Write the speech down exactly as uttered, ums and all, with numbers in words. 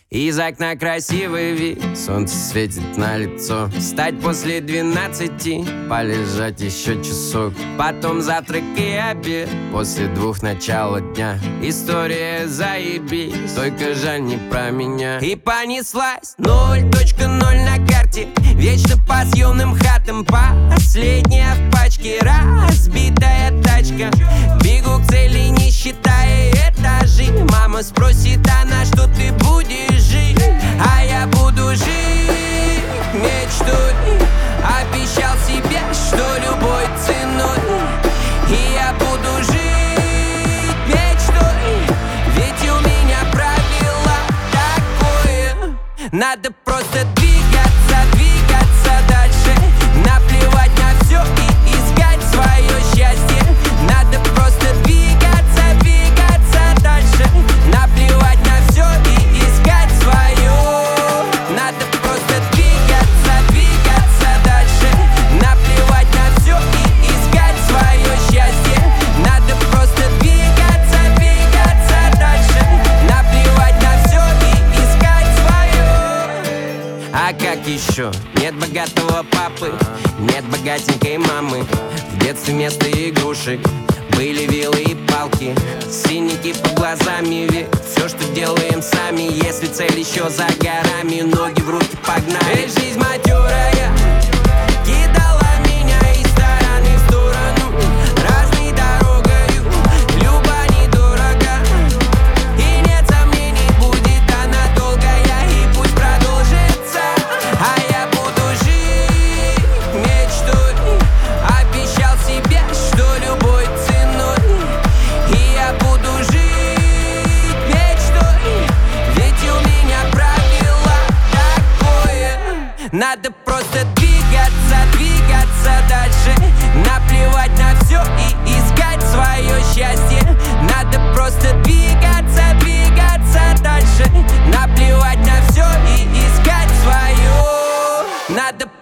Из окна красивый вид, солнце светит на лицо. Встать после двенадцати, полежать еще часок. Потом завтрак и обед, после двух начала дня. История заебись, только жаль не про меня. И понеслась ноль точка ноль на карте, вечно по съемным хатам. Последняя в пачке, разбитая тачка. Бегу к цели, не считая этажей. Мама спросит, она, что ты будешь жить? А я буду жить мечтой. Обещал себе, что любой ценой. И я буду жить мечтой, ведь у меня правило такое: надо просто двигаться, двигаться дальше. Наплевать на все и искать свое счастье. Надо просто двигаться, двигаться дальше. Наплевать на все и искать свое. Надо просто двигаться, двигаться дальше. Наплевать на все и искать свое счастье. Надо просто двигаться, двигаться дальше. Наплевать на все и искать свое. А как еще? Нет богатого папы, нет богатенькой мамы. В детстве вместо игрушек были вилы и палки, синяки под глазами, ведь все, что делаем сами. Если цель еще за горами, ноги в руки погнали. Эй, жизнь матерая кидала меня из стороны в сторону, разной дорогою, люба недорого. И нет сомнений, будет она долгая, и пусть продолжится. А я буду жить мечтой. Обещал себе, что любой ценой. И я буду жить мечтой, ведь у меня правило такое: надо просто двигаться, двигаться дальше. Наплевать на все и искать свое счастье. Надо просто двигаться, двигаться дальше. Наплевать на все и искать свое. Надо